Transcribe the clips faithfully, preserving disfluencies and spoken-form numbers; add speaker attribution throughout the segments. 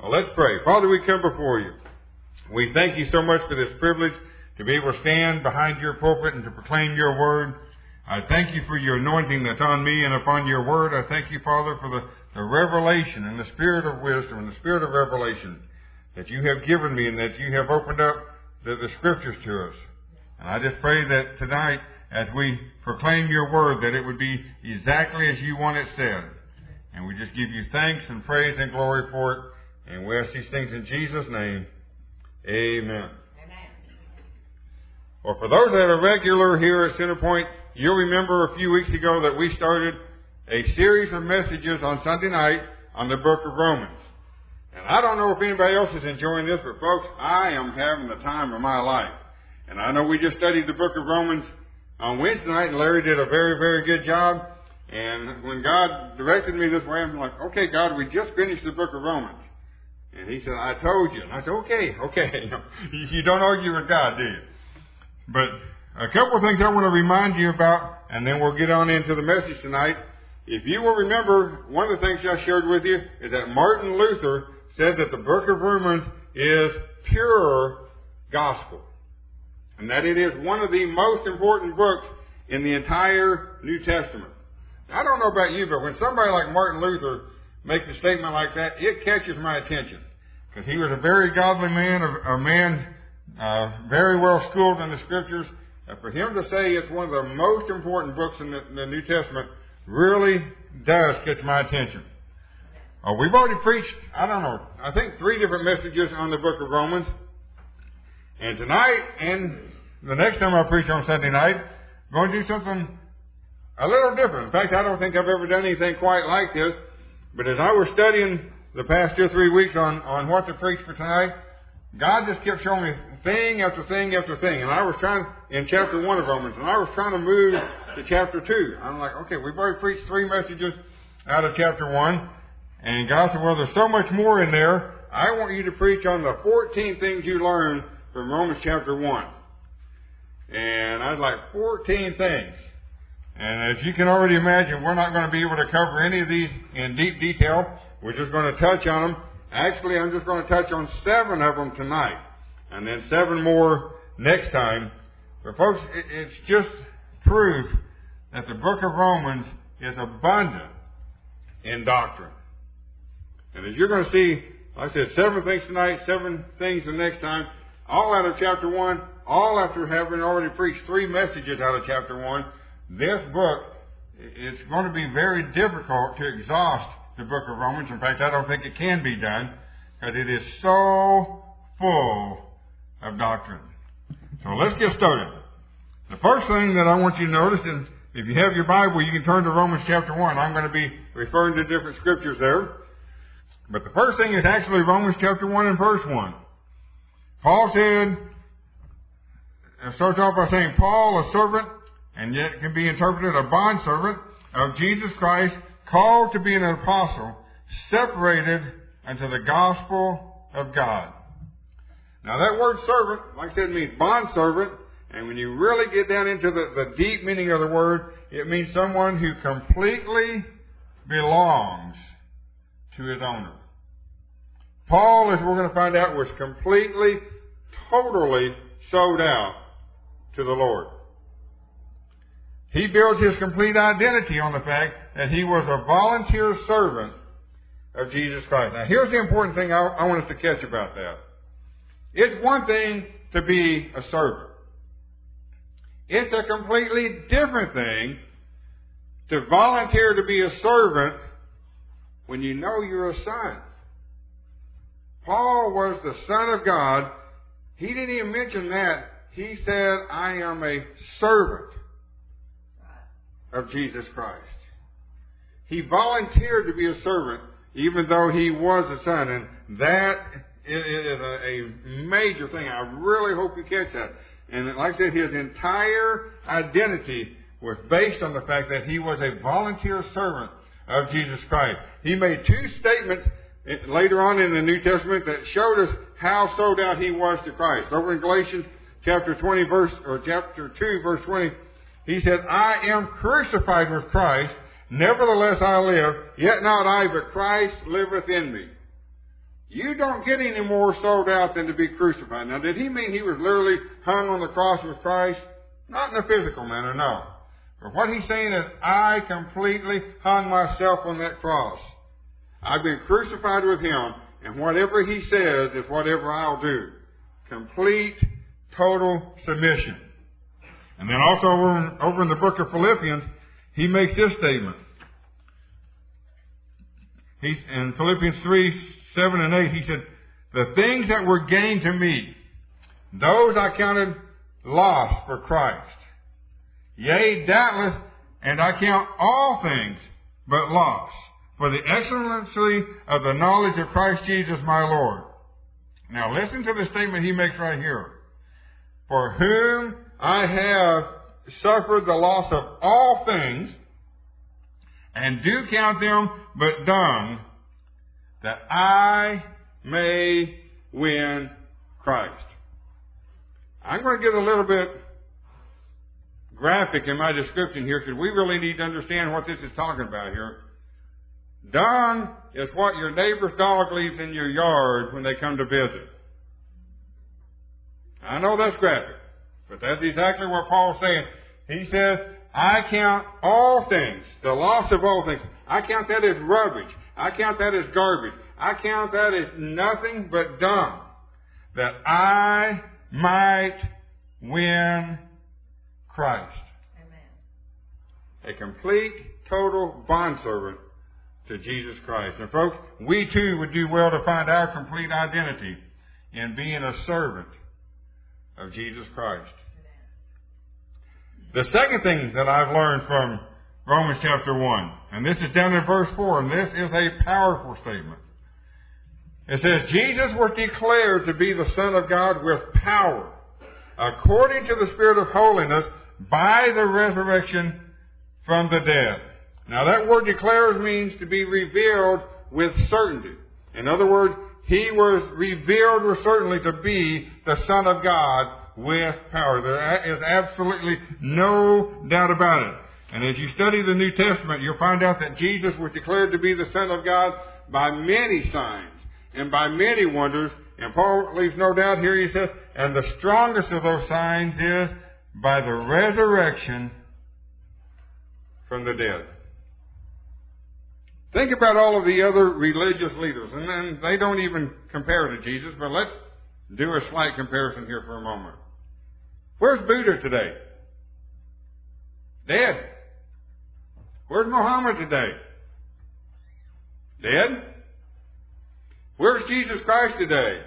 Speaker 1: Well, let's pray. Father, we come before you. We thank you so much for this privilege to be able to stand behind your pulpit and to proclaim your word. I thank you for your anointing that's on me and upon your word. I thank you, Father, for the, the revelation and the spirit of wisdom and the spirit of revelation that you have given me and that you have opened up the, the scriptures to us. And I just pray that tonight, as we proclaim your word, that it would be exactly as you want it said. And we just give you thanks and praise and glory for it. And we ask these things in Jesus' name. Amen. Amen. Well, for those that are regular here at Centerpoint, you'll remember a few weeks ago that we started a series of messages on Sunday night on the book of Romans. And I don't know if anybody else is enjoying this, but folks, I am having the time of my life. And I know we just studied the book of Romans on Wednesday night, and Larry did a very, very good job. And when God directed me this way, I'm like, okay, God, we just finished the book of Romans. And he said, I told you. And I said, okay, okay. You don't argue with God, do you? But a couple of things I want to remind you about, and then we'll get on into the message tonight. If you will remember, one of the things I shared with you is that Martin Luther said that the book of Romans is pure gospel. And that it is one of the most important books in the entire New Testament. I don't know about you, but when somebody like Martin Luther makes a statement like that, it catches my attention. Because he was a very godly man, a, a man uh, very well schooled in the Scriptures. And for him to say it's one of the most important books in the, in the New Testament really does catch my attention. Uh, we've already preached, I don't know, I think three different messages on the book of Romans. And tonight and the next time I preach on Sunday night, I'm going to do something a little different. In fact, I don't think I've ever done anything quite like this. But as I was studying the past two or three weeks on, on what to preach for tonight, God just kept showing me thing after thing after thing. And I was trying, in chapter one of Romans, and I was trying to move to chapter two. I'm like, okay, we've already preached three messages out of chapter one. And God said, well, there's so much more in there. I want you to preach on the fourteen things you learned from Romans chapter one. And I was like, fourteen things. And as you can already imagine, we're not going to be able to cover any of these in deep detail. We're just going to touch on them. Actually, I'm just going to touch on seven of them tonight. And then seven more next time. But folks, it's just proof that the book of Romans is abundant in doctrine. And as you're going to see, like I said, seven things tonight, seven things the next time, all out of chapter one, all after having already preached three messages out of chapter one. This book, it's going to be very difficult to exhaust the book of Romans. In fact, I don't think it can be done because it is so full of doctrine. So let's get started. The first thing that I want you to notice, and if you have your Bible, you can turn to Romans chapter one. I'm going to be referring to different scriptures there. But the first thing is actually Romans chapter one and verse one. Paul said, it starts off by saying, Paul, a servant, and yet can be interpreted a bondservant of Jesus Christ, called to be an apostle, separated unto the gospel of God. Now that word servant, like I said, means bondservant, and when you really get down into the, the deep meaning of the word, it means someone who completely belongs to his owner. Paul, as we're going to find out, was completely, totally sold out to the Lord. He builds his complete identity on the fact that he was a volunteer servant of Jesus Christ. Now, here's the important thing I, I want us to catch about that. It's one thing to be a servant. It's a completely different thing to volunteer to be a servant when you know you're a son. Paul was the Son of God. He didn't even mention that. He said, I am a servant of Jesus Christ. He volunteered to be a servant even though he was a son. And that is a, a major thing. I really hope you catch that. And like I said, his entire identity was based on the fact that he was a volunteer servant of Jesus Christ. He made two statements later on in the New Testament that showed us how sold out he was to Christ. Over in Galatians chapter twenty, verse or chapter two, verse twenty, he said, I am crucified with Christ, nevertheless I live, yet not I, but Christ liveth in me. You don't get any more sold out than to be crucified. Now, did he mean he was literally hung on the cross with Christ? Not in a physical manner, no. But what he's saying is, I completely hung myself on that cross. I've been crucified with him, and whatever he says is whatever I'll do. Complete, total submission. And then also over in, over in the book of Philippians, he makes this statement. He's, in Philippians three, seven and eight, he said, the things that were gained to me, those I counted loss for Christ. Yea, doubtless, and I count all things but loss, for the excellency of the knowledge of Christ Jesus my Lord. Now listen to the statement he makes right here. For whom I have suffered the loss of all things, and do count them but dung, that I may win Christ. I'm going to get a little bit graphic in my description here, because we really need to understand what this is talking about here. Dung is what your neighbor's dog leaves in your yard when they come to visit. I know that's graphic, but that's exactly what Paul's saying. He says, I count all things, the loss of all things. I count that as rubbish. I count that as garbage. I count that as nothing but dung, that I might win Christ. Amen. A complete, total bondservant to Jesus Christ. And folks, we too would do well to find our complete identity in being a servant of Jesus Christ. The second thing that I've learned from Romans chapter one, and this is down in verse four, and this is a powerful statement. It says, Jesus was declared to be the Son of God with power, according to the Spirit of holiness, by the resurrection from the dead. Now that word declares means to be revealed with certainty. In other words, he was revealed with certainty to be the Son of God with power. There is absolutely no doubt about it. And as you study the New Testament, you'll find out that Jesus was declared to be the Son of God by many signs and by many wonders. And Paul leaves no doubt here. He says, and the strongest of those signs is by the resurrection from the dead. Think about all of the other religious leaders, and then they don't even compare to Jesus, but let's do a slight comparison here for a moment. Where's Buddha today? Dead. Where's Muhammad today? Dead. Where's Jesus Christ today?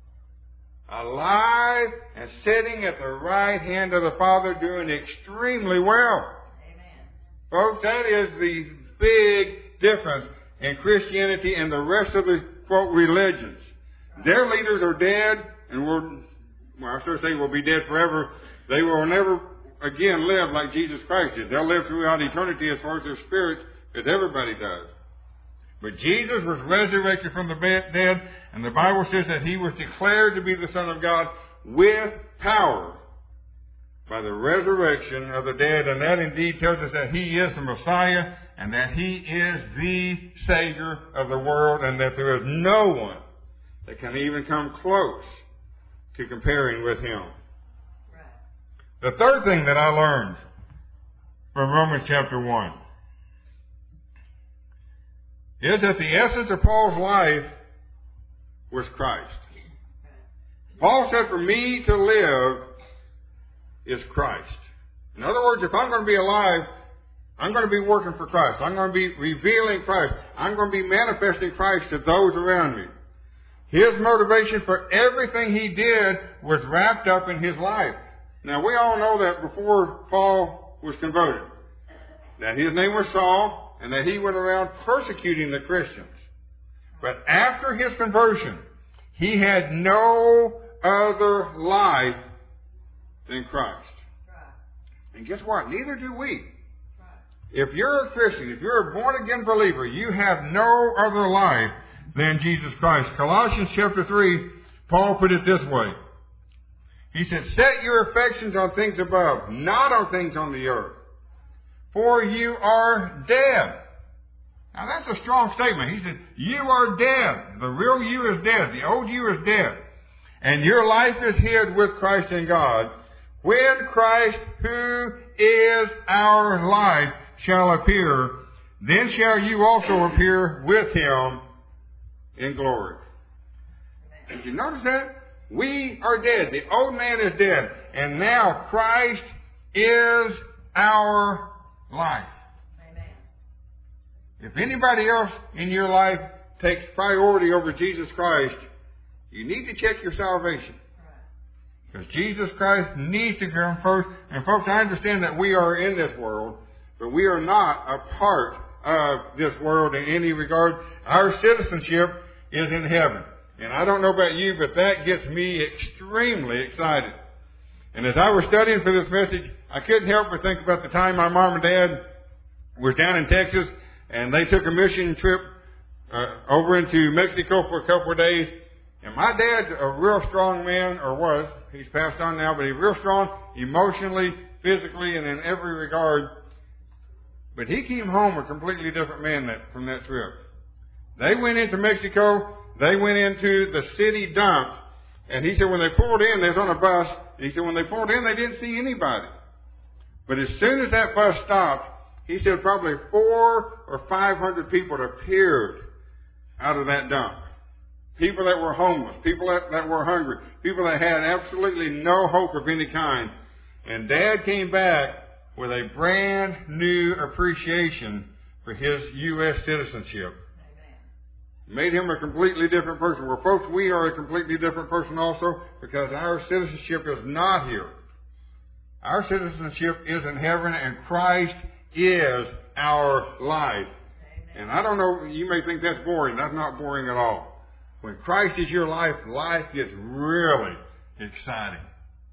Speaker 1: Alive and sitting at the right hand of the Father, doing extremely well. Amen. Folks, that is the big difference in Christianity and the rest of the, quote, religions. Their leaders are dead, and will, well, I should say will be dead forever. They will never again live like Jesus Christ did. They'll live throughout eternity as far as their spirit, as everybody does. But Jesus was resurrected from the dead, and the Bible says that he was declared to be the Son of God with power by the resurrection of the dead. And that indeed tells us that he is the Messiah, and that he is the Savior of the world, and that there is no one that can even come close to comparing with him. Right. The third thing that I learned from Romans chapter one is that the essence of Paul's life was Christ. Paul said, for me to live is Christ. In other words, if I'm going to be alive, I'm going to be working for Christ. I'm going to be revealing Christ. I'm going to be manifesting Christ to those around me. His motivation for everything he did was wrapped up in his life. Now, we all know that before Paul was converted, that his name was Saul, and that he went around persecuting the Christians. But after his conversion, he had no other life than Christ. And guess what? Neither do we. If you're a Christian, if you're a born-again believer, you have no other life than Jesus Christ. Colossians chapter three, Paul put it this way. He said, set your affections on things above, not on things on the earth. For you are dead. Now that's a strong statement. He said, you are dead. The real you is dead. The old you is dead. And your life is hid with Christ in God. When Christ, who is our life, shall appear, then shall you also appear with him in glory. Did you notice that? We are dead. The old man is dead. And now Christ is our life. Amen. If anybody else in your life takes priority over Jesus Christ, you need to check your salvation. Because Jesus Christ needs to come first. And folks, I understand that we are in this world, but we are not a part of this world in any regard. Our citizenship is in heaven. And I don't know about you, but that gets me extremely excited. And as I was studying for this message, I couldn't help but think about the time my mom and dad were down in Texas, and they took a mission trip uh, over into Mexico for a couple of days. And my dad's a real strong man, or was. He's passed on now, but he's real strong emotionally, physically, and in every regard. But he came home a completely different man that, from that trip. They went into Mexico. They went into the city dump. And he said when they pulled in, they was on a bus. And he said when they pulled in, they didn't see anybody. But as soon as that bus stopped, he said probably four or five hundred people appeared out of that dump. People that were homeless, people that, that were hungry, people that had absolutely no hope of any kind. And Dad came back with a brand new appreciation for his U S citizenship. Amen. Made him a completely different person. Well, folks, we are a completely different person also because our citizenship is not here. Our citizenship is in heaven, and Christ is our life. Amen. And I don't know, you may think that's boring. That's not boring at all. When Christ is your life, life gets really exciting.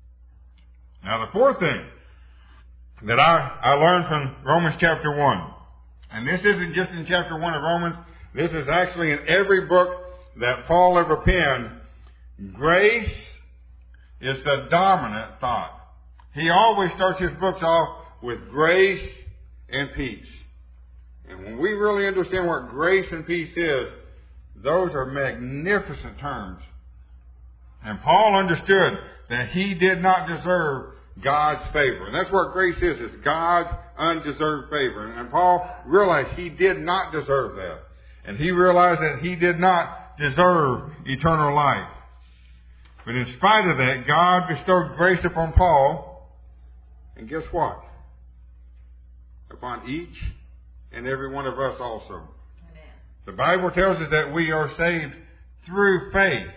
Speaker 1: Now, the fourth thing that I, I learned from Romans chapter one, and this isn't just in chapter one of Romans, this is actually in every book that Paul ever penned. Grace is the dominant thought. He always starts his books off with grace and peace. And when we really understand what grace and peace is, those are magnificent terms. And Paul understood that he did not deserve God's favor. And that's what grace is. It's God's undeserved favor. And Paul realized he did not deserve that. And he realized that he did not deserve eternal life. But in spite of that, God bestowed grace upon Paul. And guess what? Upon each and every one of us also. The Bible tells us that we are saved through faith,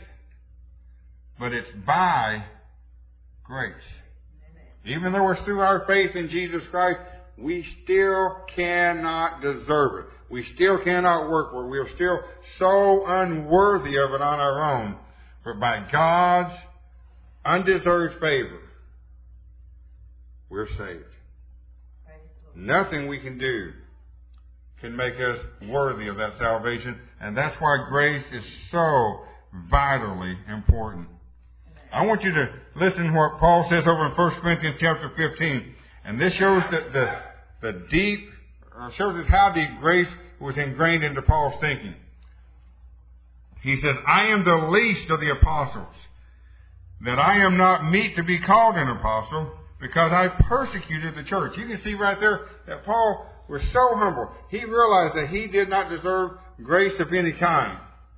Speaker 1: but it's by grace. Amen. Even though it's through our faith in Jesus Christ, we still cannot deserve it. We still cannot work for it. We are still so unworthy of it on our own. But by God's undeserved favor, we're saved. Nothing we can do can make us worthy of that salvation. And that's why grace is so vitally important. I want you to listen to what Paul says over in First Corinthians chapter fifteen. And this shows that the, the deep, or shows us how deep grace was ingrained into Paul's thinking. He says, I am the least of the apostles, that I am not meet to be called an apostle, because I persecuted the church. You can see right there that Paul was so humble. He realized that he did not deserve grace of any kind.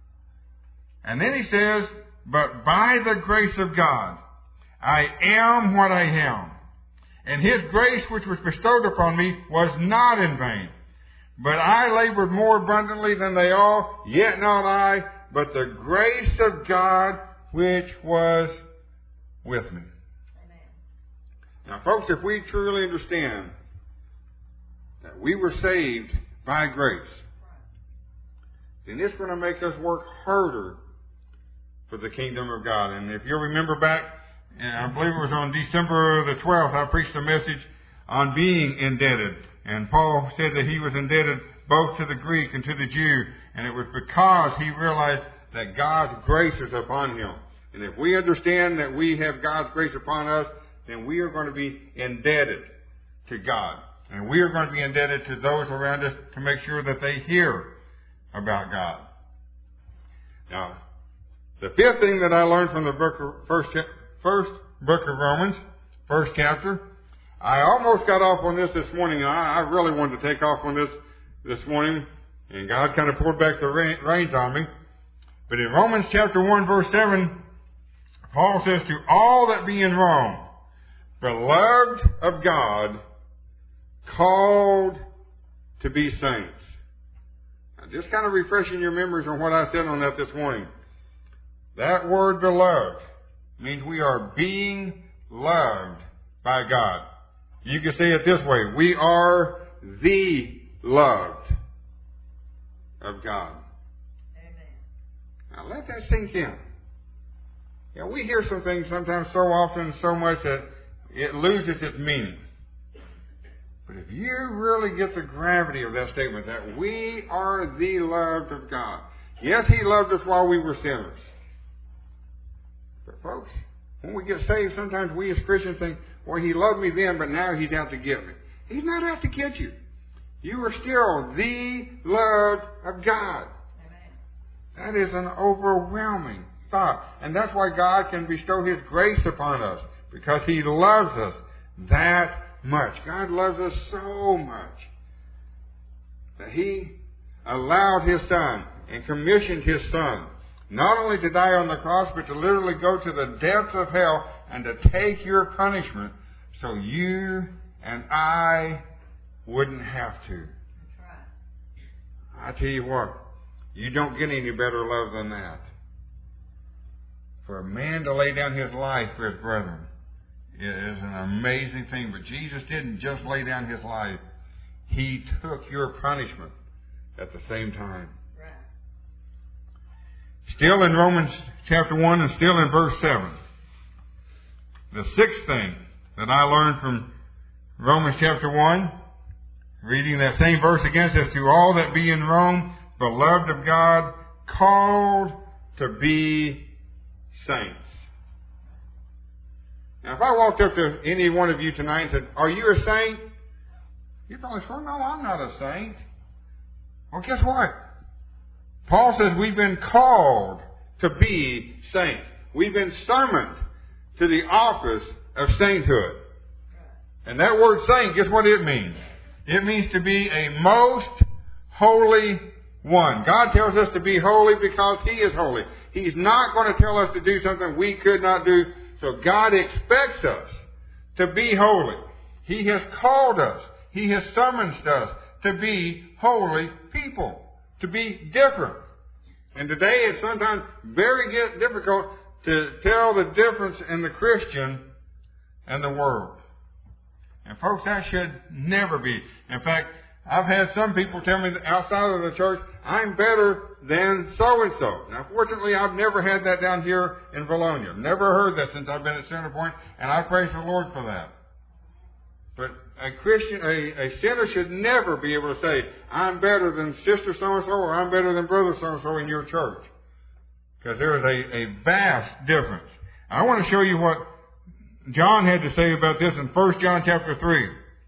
Speaker 1: And then he says, but by the grace of God, I am what I am. And his grace which was bestowed upon me was not in vain. But I labored more abundantly than they all, yet not I, but the grace of God which was with me. Amen. Now, folks, if we truly understand that we were saved by grace, then it's going to make us work harder for the kingdom of God. And if you'll remember back, I believe it was on December the twelfth, I preached a message on being indebted. And Paul said that he was indebted both to the Greek and to the Jew. And it was because he realized that God's grace is upon him. And if we understand that we have God's grace upon us, then we are going to be indebted to God. And we are going to be indebted to those around us to make sure that they hear about God. Now, the fifth thing that I learned from the book of, first, first book of Romans, first chapter, I almost got off on this this morning. And I, I really wanted to take off on this this morning, and God kind of poured back the reins on me. But in Romans chapter one, verse seven, Paul says, to all that be in Rome, beloved of God, called to be saints. Now, just kind of refreshing your memories on what I said on that this morning. That word beloved means we are being loved by God. You can say it this way. We are the loved of God. Amen. Now let that sink in. You know, we hear some things sometimes so often, so much that it loses its meaning. But if you really get the gravity of that statement, that we are the loved of God. Yes, He loved us while we were sinners. But folks, when we get saved, sometimes we as Christians think, well, He loved me then, but now He's out to get me. He's not out to get you. You are still the loved of God. Amen. That is an overwhelming thought. And that's why God can bestow His grace upon us, because He loves us that much. God loves us so much that He allowed His Son and commissioned His Son not only to die on the cross, but to literally go to the depths of hell and to take your punishment so you and I wouldn't have to. That's right. I tell you what, you don't get any better love than that. For a man to lay down his life for his brethren is an amazing thing. But Jesus didn't just lay down His life. He took your punishment at the same time. Right. Still in Romans chapter one and still in verse seven. The sixth thing that I learned from Romans chapter one, reading that same verse again, says, to all that be in Rome, beloved of God, called to be saints. Now, if I walked up to any one of you tonight and said, are you a saint? You'd probably say, no, I'm not a saint. Well, guess what? Paul says we've been called to be saints. We've been summoned to the office of sainthood. And that word saint, guess what it means? It means to be a most holy one. God tells us to be holy because He is holy. He's not going to tell us to do something we could not do. So God expects us to be holy. He has called us. He has summoned us to be holy people, to be different. And today it's sometimes very difficult to tell the difference in the Christian and the world. And folks, that should never be. In fact, I've had some people tell me that outside of the church, I'm better than so-and-so. Now, fortunately, I've never had that down here in Valonia. Never heard that since I've been at Center Point, and I praise the Lord for that. But a Christian, a, a sinner should never be able to say, I'm better than sister so-and-so, or I'm better than brother so-and-so in your church. Because there is a, a vast difference. I want to show you what John had to say about this in First John chapter three.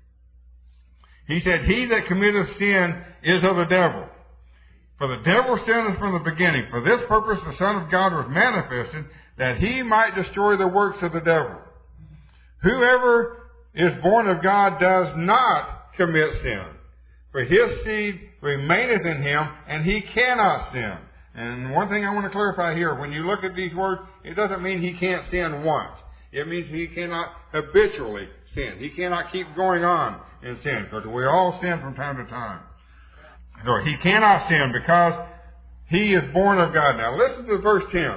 Speaker 1: He said, he that committeth sin is of the devil. For the devil sinneth from the beginning. For this purpose the Son of God was manifested, that He might destroy the works of the devil. Whoever is born of God does not commit sin. For His seed remaineth in him, and he cannot sin. And one thing I want to clarify here, when you look at these words, it doesn't mean he can't sin once. It means he cannot habitually sin. He cannot keep going on in sin, because we all sin from time to time. So he cannot sin because he is born of God. Now listen to verse ten.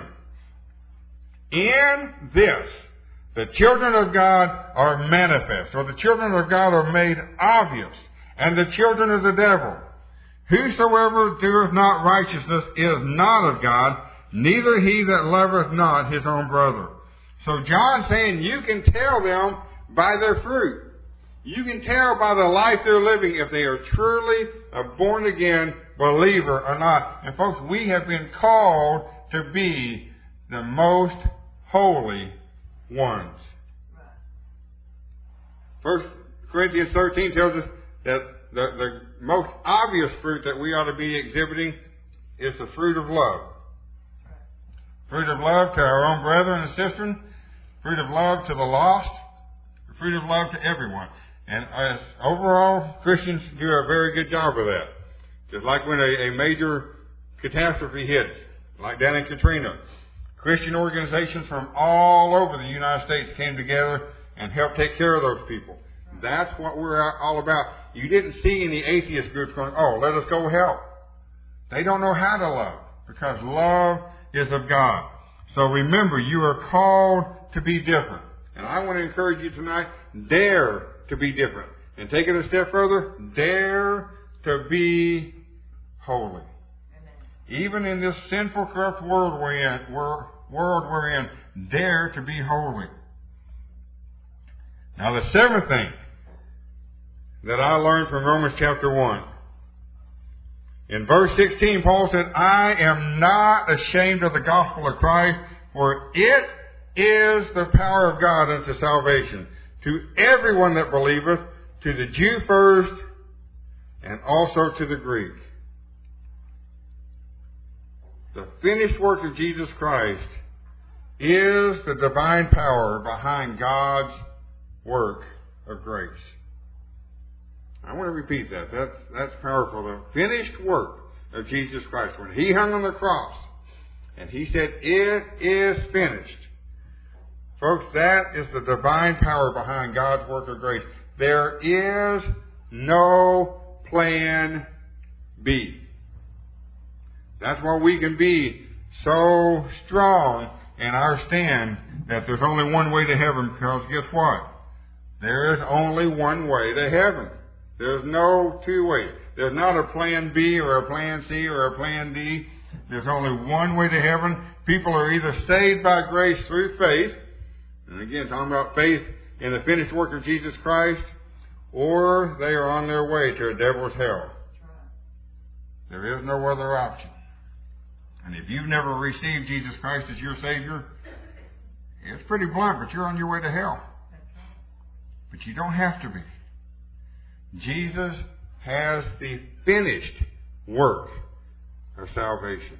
Speaker 1: In this, the children of God are manifest, or the children of God are made obvious, and the children of the devil. Whosoever doeth not righteousness is not of God, neither he that loveth not his own brother. So John's saying you can tell them by their fruit. You can tell by the life they're living if they are truly a born-again believer or not. And folks, we have been called to be the most holy ones. First Corinthians thirteen tells us that the, the most obvious fruit that we ought to be exhibiting is the fruit of love. Fruit of love to our own brethren and sisters, fruit of love to the lost, fruit of love to everyone. And as overall, Christians do a very good job of that. Just like when a, a major catastrophe hits, like down in Katrina, Christian organizations from all over the United States came together and helped take care of those people. That's what we're all about. You didn't see any atheist groups going, oh, let us go help. They don't know how to love, because love is of God. So remember, you are called to be different. And I want to encourage you tonight, dare to be different. And take it a step further, dare to be holy. Amen. Even in this sinful, corrupt world we're in, world we're in, dare to be holy. Now the seventh thing that I learned from Romans chapter one. In verse sixteen, Paul said, I am not ashamed of the gospel of Christ, for it is the power of God unto salvation, to everyone that believeth, to the Jew first, and also to the Greek. The finished work of Jesus Christ is the divine power behind God's work of grace. I want to repeat that. That's, that's powerful. The finished work of Jesus Christ. When He hung on the cross and He said, it is finished. Folks, that is the divine power behind God's work of grace. There is no plan B. That's why we can be so strong in our stand that there's only one way to heaven, because guess what? There is only one way to heaven. There's no two ways. There's not a plan B or a plan C or a plan D. There's only one way to heaven. People are either saved by grace through faith, and again, talking about faith in the finished work of Jesus Christ, or they are on their way to a devil's hell. There is no other option. And if you've never received Jesus Christ as your Savior, it's pretty blunt, but you're on your way to hell. But you don't have to be. Jesus has the finished work of salvation.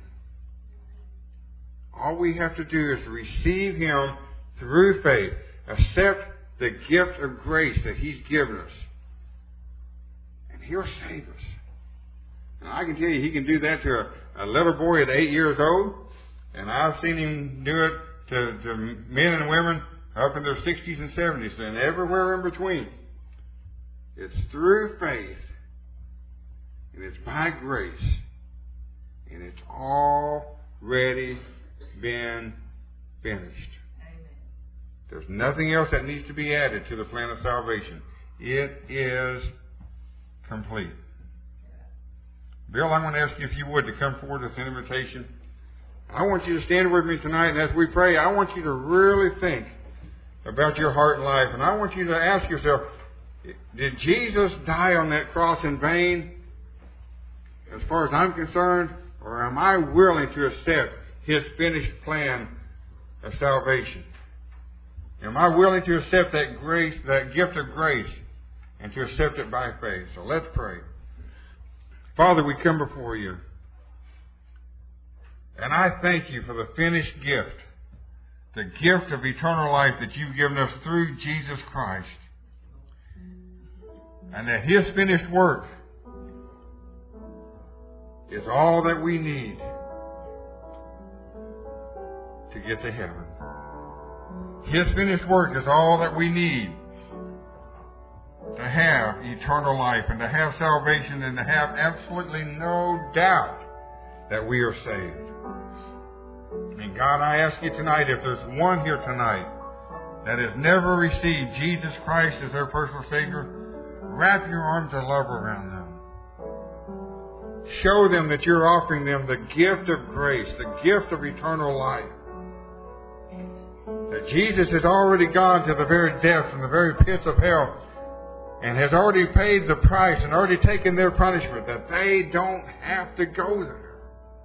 Speaker 1: All we have to do is receive Him through faith, accept the gift of grace that He's given us, and He'll save us. And I can tell you, He can do that to a, a little boy at eight years old, and I've seen Him do it to, to men and women up in their sixties and seventies, and everywhere in between. It's through faith, and it's by grace, and it's already been finished. Amen. There's nothing else that needs to be added to the plan of salvation. It is complete. Bill, I'm going to ask you if you would to come forward with an invitation. I want you to stand with me tonight, and as we pray, I want you to really think about your heart and life, and I want you to ask yourself, did Jesus die on that cross in vain, as far as I'm concerned, or am I willing to accept His finished plan of salvation? Am I willing to accept that grace, that gift of grace, and to accept it by faith? So let's pray. Father, we come before You, and I thank You for the finished gift, the gift of eternal life that You've given us through Jesus Christ. And that His finished work is all that we need to get to heaven. His finished work is all that we need to have eternal life and to have salvation and to have absolutely no doubt that we are saved. And God, I ask You tonight, if there's one here tonight that has never received Jesus Christ as their personal Savior, wrap Your arms of love around them. Show them that You're offering them the gift of grace, the gift of eternal life. That Jesus has already gone to the very depths and the very pits of hell and has already paid the price and already taken their punishment, that they don't have to go there.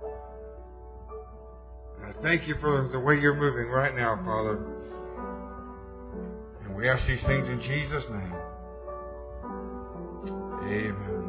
Speaker 1: And I thank You for the way You're moving right now, Father. And we ask these things in Jesus' name. Amen.